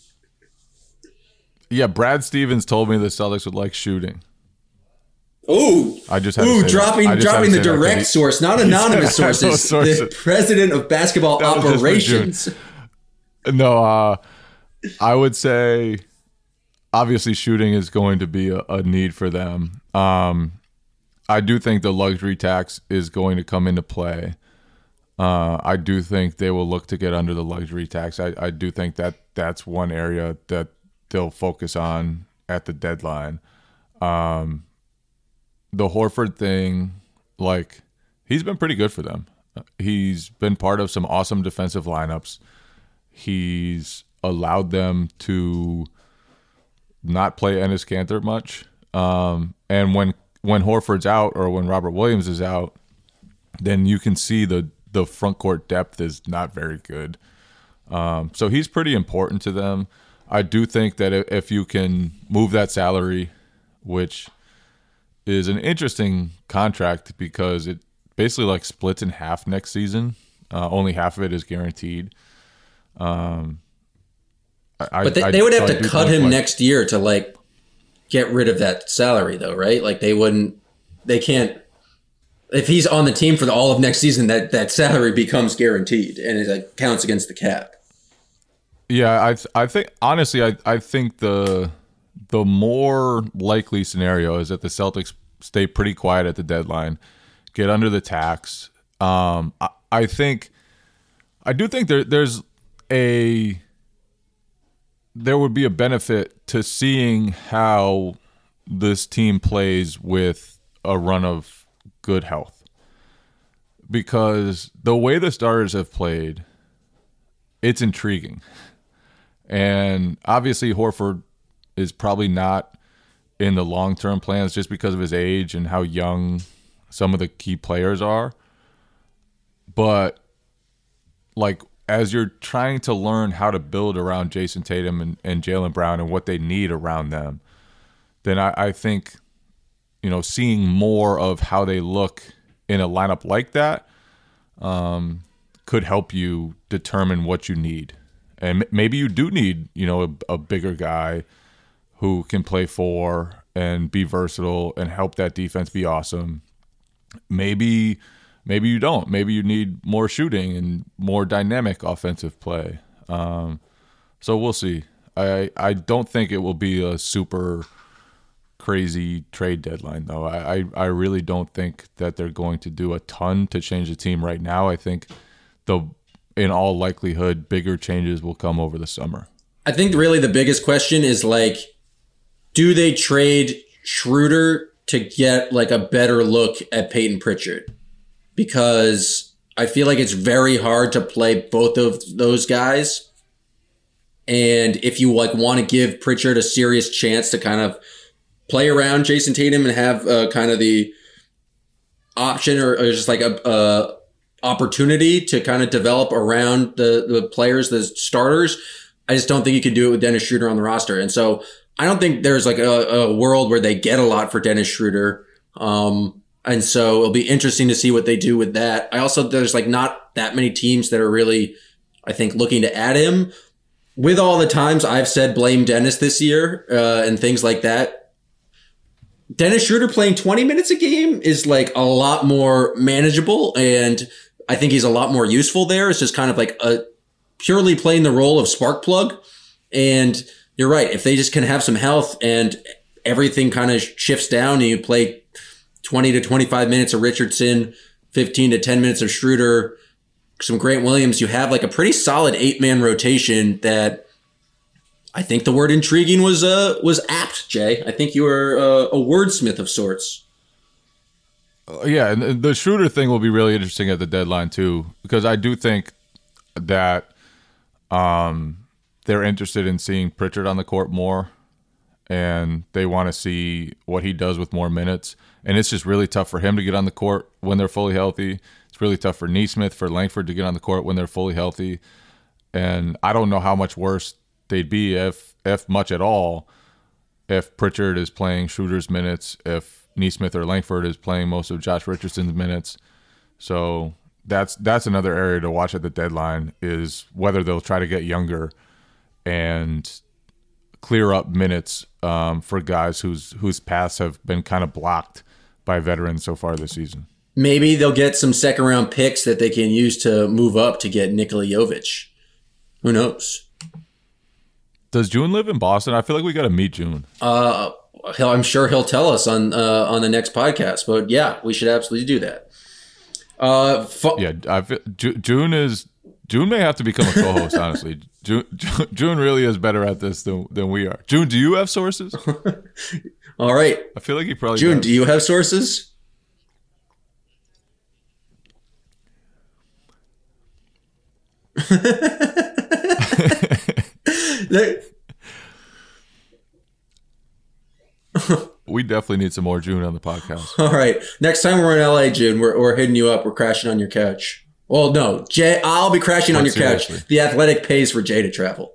Yeah, Brad Stevens told me the Celtics would like shooting. Ooh, I just had to say dropping the direct source, not anonymous sources. The president of basketball operations. No, I would say obviously shooting is going to be a need for them. I do think the luxury tax is going to come into play. I do think they will look to get under the luxury tax. I do think that that's one area that they'll focus on at the deadline. The Horford thing, like, he's been pretty good for them. He's been part of some awesome defensive lineups. He's allowed them to not play Enes Kanter much. And when Horford's out or when Robert Williams is out, then you can see the front court depth is not very good. So he's pretty important to them. I do think that if you can move that salary, which is an interesting contract because it basically like splits in half next season. Only half of it is guaranteed. But they would have to cut him next year to like get rid of that salary, though, right? Like they can't. If he's on the team for all of next season, that salary becomes guaranteed and it like counts against the cap. Yeah, I think honestly, I think the more likely scenario is that the Celtics stay pretty quiet at the deadline, get under the tax. I do think there would be a benefit to seeing how this team plays with a run of good health, because the way the starters have played, it's intriguing. And obviously Horford is probably not in the long-term plans just because of his age and how young some of the key players are. But like, as you're trying to learn how to build around Jason Tatum and Jaylen Brown and what they need around them, then I think, seeing more of how they look in a lineup like that could help you determine what you need. And maybe you do need, a bigger guy who can play 4 and be versatile and help that defense be awesome. Maybe you don't. Maybe you need more shooting and more dynamic offensive play. So we'll see. I don't think it will be a super crazy trade deadline, though. I really don't think that they're going to do a ton to change the team right now. I think in all likelihood, bigger changes will come over the summer. I think really the biggest question is like, do they trade Schroeder to get like a better look at Peyton Pritchard? Because I feel like it's very hard to play both of those guys. And if you like want to give Pritchard a serious chance to kind of play around Jason Tatum and have kind of the option or just like a opportunity to kind of develop around the players, the starters. I just don't think you can do it with Dennis Schroeder on the roster. And so I don't think there's like a world where they get a lot for Dennis Schroeder. And so it'll be interesting to see what they do with that. There's like not that many teams that are really, I think, looking to add him. With all the times I've said blame Dennis this year and things like that, Dennis Schroeder playing 20 minutes a game is like a lot more manageable. And I think he's a lot more useful there. It's just kind of like purely playing the role of spark plug. And you're right. If they just can have some health and everything kind of shifts down and you play 20 to 25 minutes of Richardson, 15 to 10 minutes of Schroeder, some Grant Williams, you have like a pretty solid 8-man rotation that I think the word intriguing was apt, Jay. I think you were a wordsmith of sorts. Yeah, and the Schroeder thing will be really interesting at the deadline too, because I do think that they're interested in seeing Pritchard on the court more, and they want to see what he does with more minutes. And it's just really tough for him to get on the court when they're fully healthy. It's really tough for Nesmith, for Langford to get on the court when they're fully healthy. And I don't know how much worse they'd be, if much at all, if Pritchard is playing Schroeder's minutes, if Nesmith or Langford is playing most of Josh Richardson's minutes. So that's another area to watch at the deadline, is whether they'll try to get younger and clear up minutes for guys whose paths have been kind of blocked by veterans so far this season. Maybe they'll get some second-round picks that they can use to move up to get Nikola Jovic. Who knows? Does June live in Boston? I feel like we got to meet June. I'm sure he'll tell us on the next podcast. But yeah, we should absolutely do that. June may have to become a co-host. Honestly, June really is better at this than we are. June, do you have sources? All right. I feel like he probably June, does. do you have sources? We definitely need some more June on the podcast. All right. Next time we're in LA, June, we're hitting you up. We're crashing on your couch. Well, no, Jay, I'll be crashing on your couch. The Athletic pays for Jay to travel.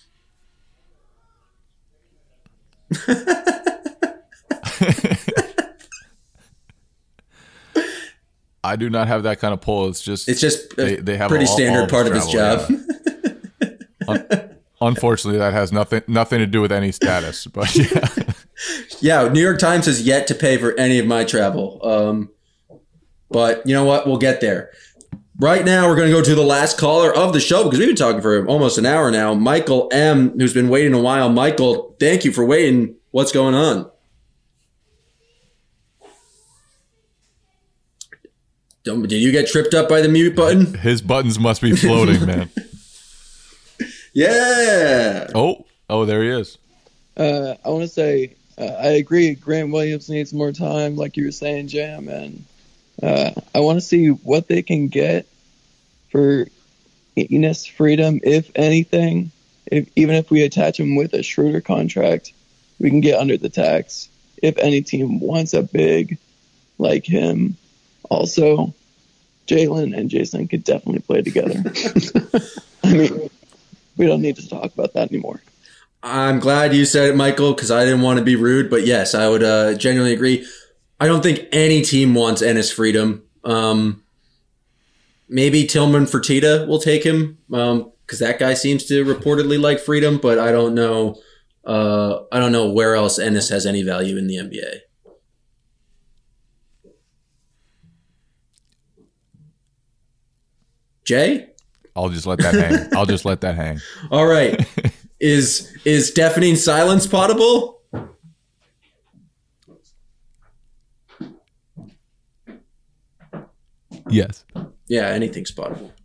I do not have that kind of pull. It's just they have pretty standard part of his job. Yeah. Unfortunately, that has nothing to do with any status. But yeah, yeah. New York Times has yet to pay for any of my travel. But you know what? We'll get there. Right now, we're going to go to the last caller of the show because we've been talking for almost an hour now. Michael M., who's been waiting a while. Michael, thank you for waiting. What's going on? Did you get tripped up by the mute button? His buttons must be floating, man. Yeah. Oh, there he is. I want to say I agree. Grant Williams needs more time, like you were saying, Jam, and I want to see what they can get for Enes Freedom, if anything. Even if we attach him with a Schroeder contract, we can get under the tax. If any team wants a big like him, also, Jalen and Jason could definitely play together. I mean, we don't need to talk about that anymore. I'm glad you said it, Michael, because I didn't want to be rude. But yes, I would genuinely agree. I don't think any team wants Enes Freedom. Maybe Tillman Fertitta will take him because that guy seems to reportedly like Freedom. But I don't know. I don't know where else Enes has any value in the NBA. Jay? I'll just let that hang. All right. Is deafening silence potable? Yes. Yeah, anything's potable.